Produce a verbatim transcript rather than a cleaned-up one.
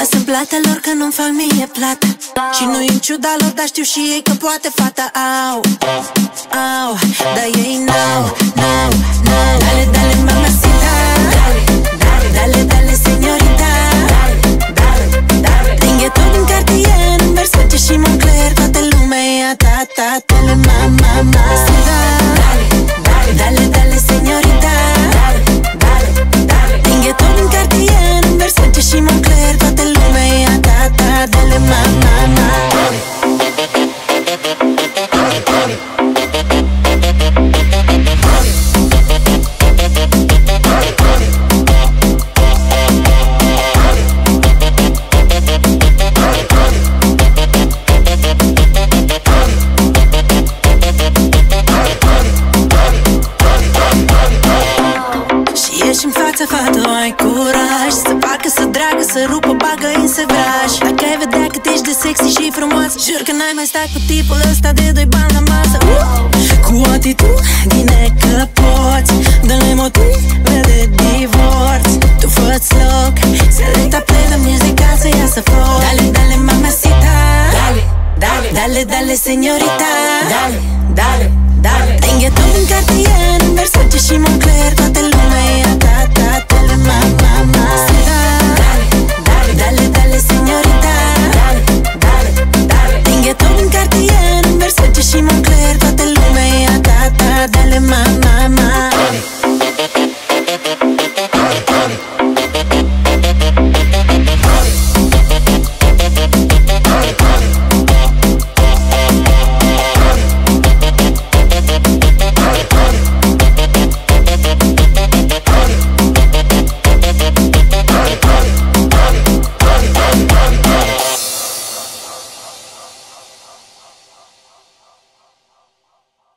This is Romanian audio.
Lasă-mi plata lor că nu-mi fac mie plată. Și nu-i în ciuda lor, dar știu și ei că poate fata. Au, au, dar ei n-au, n-au, n-au. Dale, dale, mamacita. Dale, dale, dale, dale, señorita. Dale, dale, dale. Tinghe tot din Cartier, în Versace și Moncler. Toată lumea e a ta, ta, tele, mama, mamacita. Dale, dale, dale, dale, señorita. Dale, dale, dale. Tinghe tot din Cartier, în Versace și Moncler. Toată lumea e a ta, ta, dale, mama, mama. Fată, ai curaj să facă, să dragă, să rupă, bagă-i să vraj. Dacă ai vedea cât ești de sexy și frumoasă, jur că n-ai mai stat cu tipul ăsta de doi bani la masă. uh! Cu atitudine că poți, dă-le motive de divorț. Tu fă-ți loc, selecta play la muzica să iasă foc. Dale, dale, mamacita. Dale, dale, dale, dale, señorita. Dale, dale, dale. Tinghe tot din Cartier, în Versace și Moncler. Toată lumea e a ta, ta, tele, mama, mama. Dale, dale, dale, dale, señorita. Dale, dale, dale. Tinghe tot din Cartier, în Versace și Moncler. Toată lumea e a ta, ta, dale, mama, mama.